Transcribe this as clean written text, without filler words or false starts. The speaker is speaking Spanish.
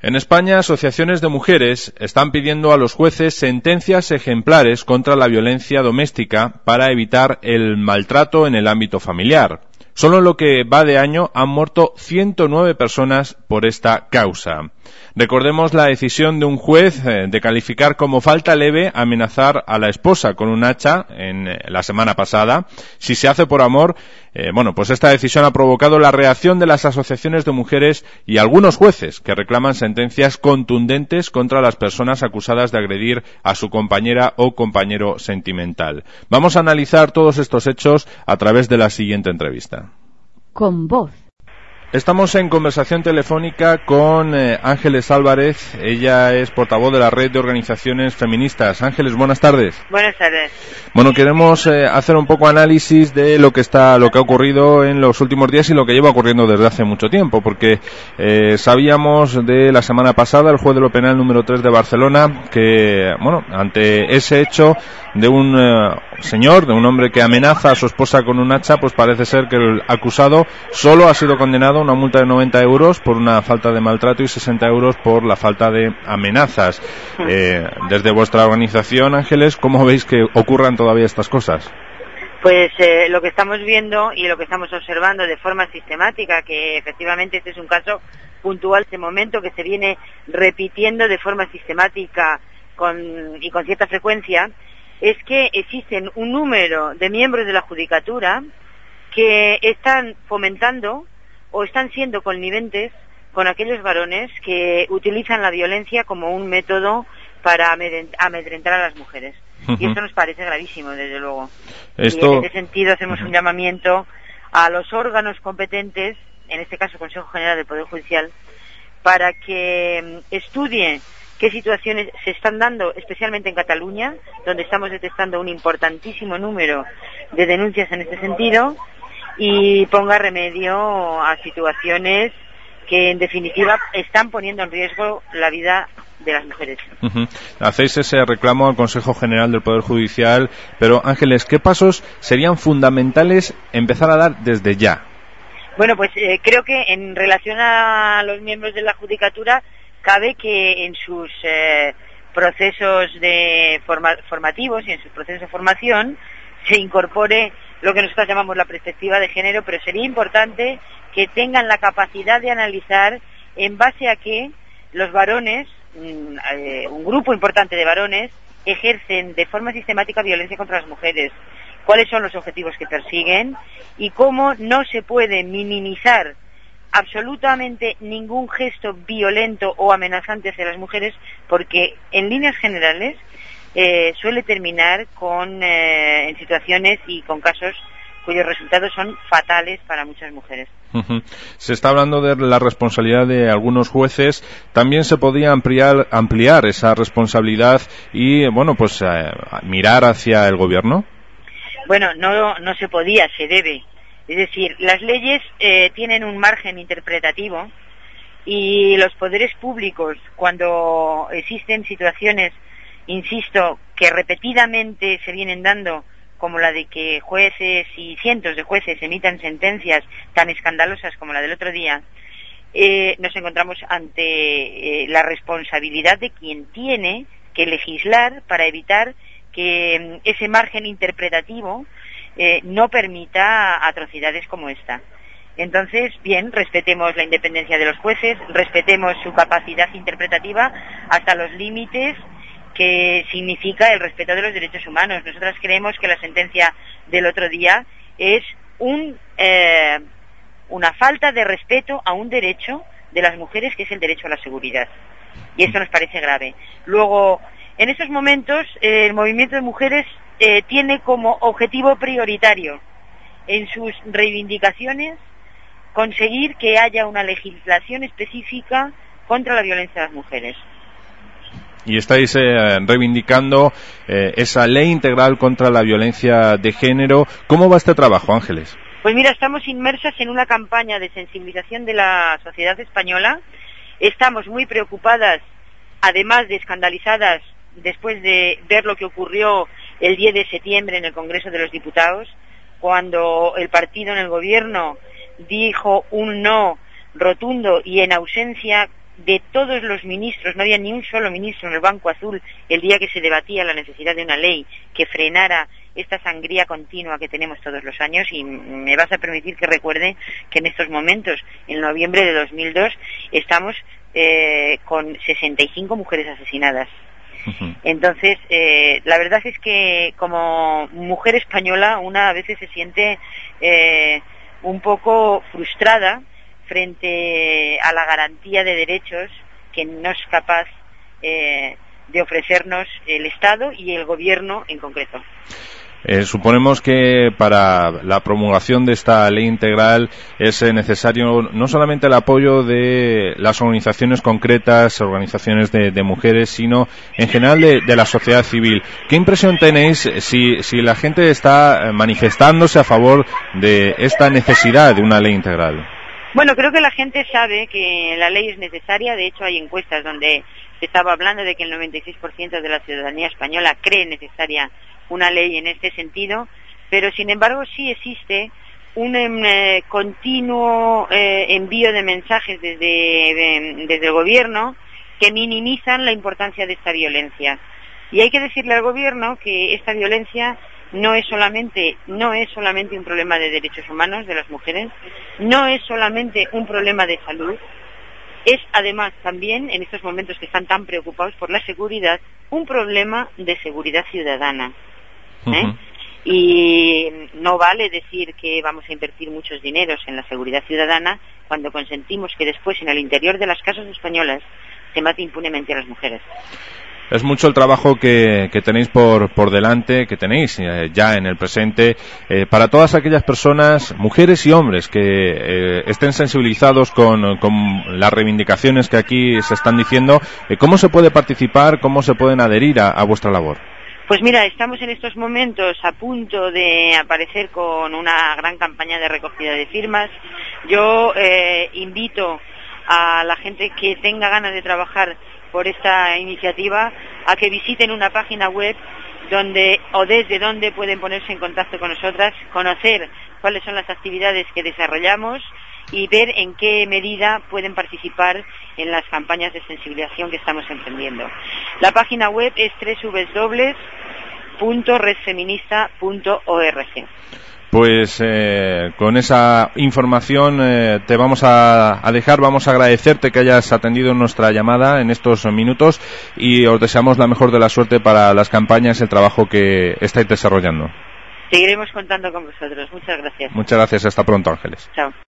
En España, asociaciones de mujeres están pidiendo a los jueces sentencias ejemplares contra la violencia doméstica para evitar el maltrato en el ámbito familiar. Solo en lo que va de año han muerto 109 personas por esta causa. Recordemos la decisión de un juez de calificar como falta leve amenazar a la esposa con un hacha en la semana pasada. Si se hace por amor, pues esta decisión ha provocado la reacción de las asociaciones de mujeres y algunos jueces que reclaman sentencias contundentes contra las personas acusadas de agredir a su compañera o compañero sentimental. Vamos a analizar todos estos hechos a través de la siguiente entrevista. Con voz. Estamos en conversación telefónica con Ángeles Álvarez. Ella es portavoz de la Red de Organizaciones Feministas. Ángeles, buenas tardes. Buenas tardes. Bueno, queremos hacer un poco análisis de lo que ha ocurrido en los últimos días y lo que lleva ocurriendo desde hace mucho tiempo, porque sabíamos de la semana pasada el juez de lo penal número 3 de Barcelona que, ante ese hecho de un de un hombre que amenaza a su esposa con un hacha, pues parece ser que el acusado solo ha sido condenado a una multa de 90 euros por una falta de maltrato y 60 euros por la falta de amenazas. Desde vuestra organización, Ángeles, ¿cómo veis que ocurran todavía estas cosas? Pues lo que estamos viendo y lo que estamos observando de forma sistemática, que efectivamente este es un caso puntual, este momento que se viene repitiendo de forma sistemática y con cierta frecuencia, es que existen un número de miembros de la Judicatura que están fomentando o están siendo conniventes con aquellos varones que utilizan la violencia como un método para amedrentar a las mujeres. Y esto nos parece gravísimo, desde luego. Y en ese sentido hacemos un llamamiento a los órganos competentes, en este caso Consejo General del Poder Judicial, para que estudie qué situaciones se están dando, especialmente en Cataluña, donde estamos detectando un importantísimo número de denuncias en este sentido, y ponga remedio a situaciones que, en definitiva, están poniendo en riesgo la vida de las mujeres. Hacéis ese reclamo al Consejo General del Poder Judicial, pero, Ángeles, ¿qué pasos serían fundamentales empezar a dar desde ya? Bueno, pues creo que en relación a los miembros de la Judicatura, cabe que en sus procesos formativos y en sus procesos de formación se incorpore lo que nosotros llamamos la perspectiva de género, pero sería importante que tengan la capacidad de analizar en base a que los varones, un grupo importante de varones, ejercen de forma sistemática violencia contra las mujeres, cuáles son los objetivos que persiguen y cómo no se puede minimizar absolutamente ningún gesto violento o amenazante hacia las mujeres, porque en líneas generales suele terminar en situaciones y con casos cuyos resultados son fatales para muchas mujeres. Se está hablando de la responsabilidad de algunos jueces. También se podría ampliar esa responsabilidad y, mirar hacia el gobierno. Bueno, no se podía, se debe. Es decir, las leyes tienen un margen interpretativo y los poderes públicos, cuando existen situaciones, insisto, que repetidamente se vienen dando, como la de que jueces y cientos de jueces emitan sentencias tan escandalosas como la del otro día, nos encontramos ante la responsabilidad de quien tiene que legislar para evitar que ese margen interpretativo no permita atrocidades como esta. Entonces, bien, respetemos la independencia de los jueces, respetemos su capacidad interpretativa hasta los límites que significa el respeto de los derechos humanos. Nosotras creemos que la sentencia del otro día es una falta de respeto a un derecho de las mujeres, que es el derecho a la seguridad. Y esto nos parece grave. Luego, en estos momentos, el movimiento de mujeres tiene como objetivo prioritario en sus reivindicaciones conseguir que haya una legislación específica contra la violencia de las mujeres. Y estáis reivindicando esa ley integral contra la violencia de género. ¿Cómo va este trabajo, Ángeles? Pues mira, estamos inmersas en una campaña de sensibilización de la sociedad española. Estamos muy preocupadas, además de escandalizadas, después de ver lo que ocurrió el 10 de septiembre en el Congreso de los Diputados, cuando el partido en el gobierno dijo un no rotundo y en ausencia de todos los ministros, no había ni un solo ministro en el Banco Azul el día que se debatía la necesidad de una ley que frenara esta sangría continua que tenemos todos los años, y me vas a permitir que recuerde que en estos momentos, en noviembre de 2002, estamos con 65 mujeres asesinadas. Entonces, la verdad es que como mujer española una a veces se siente un poco frustrada frente a la garantía de derechos que no es capaz de ofrecernos el Estado y el Gobierno en concreto. Suponemos que para la promulgación de esta ley integral es necesario no solamente el apoyo de las organizaciones concretas, organizaciones de mujeres, sino en general de la sociedad civil. ¿Qué impresión tenéis si la gente está manifestándose a favor de esta necesidad de una ley integral? Bueno, creo que la gente sabe que la ley es necesaria. De hecho, hay encuestas donde se estaba hablando de que el 96% de la ciudadanía española cree necesaria una ley en este sentido, pero sin embargo sí existe un continuo envío de mensajes desde el gobierno que minimizan la importancia de esta violencia. Y hay que decirle al gobierno que esta violencia no es solamente un problema de derechos humanos de las mujeres, no es solamente un problema de salud, es además también, en estos momentos que están tan preocupados por la seguridad, un problema de seguridad ciudadana. Y no vale decir que vamos a invertir muchos dineros en la seguridad ciudadana cuando consentimos que después en el interior de las casas españolas se mate impunemente a las mujeres. Es mucho el trabajo que tenéis por delante, que tenéis ya en el presente, para todas aquellas personas, mujeres y hombres, que estén sensibilizados con las reivindicaciones que aquí se están diciendo. ¿Cómo se puede participar, cómo se pueden adherir a vuestra labor? Pues mira, estamos en estos momentos a punto de aparecer con una gran campaña de recogida de firmas. Yo invito a la gente que tenga ganas de trabajar por esta iniciativa a que visiten una página web desde donde pueden ponerse en contacto con nosotras, conocer cuáles son las actividades que desarrollamos y ver en qué medida pueden participar en las campañas de sensibilización que estamos emprendiendo. La página web es www.redfeminista.org. Pues con esa información te vamos a dejar, vamos a agradecerte que hayas atendido nuestra llamada en estos minutos y os deseamos la mejor de la suerte para las campañas y el trabajo que estáis desarrollando. Seguiremos contando con vosotros. Muchas gracias. Muchas gracias. Hasta pronto, Ángeles. Chao.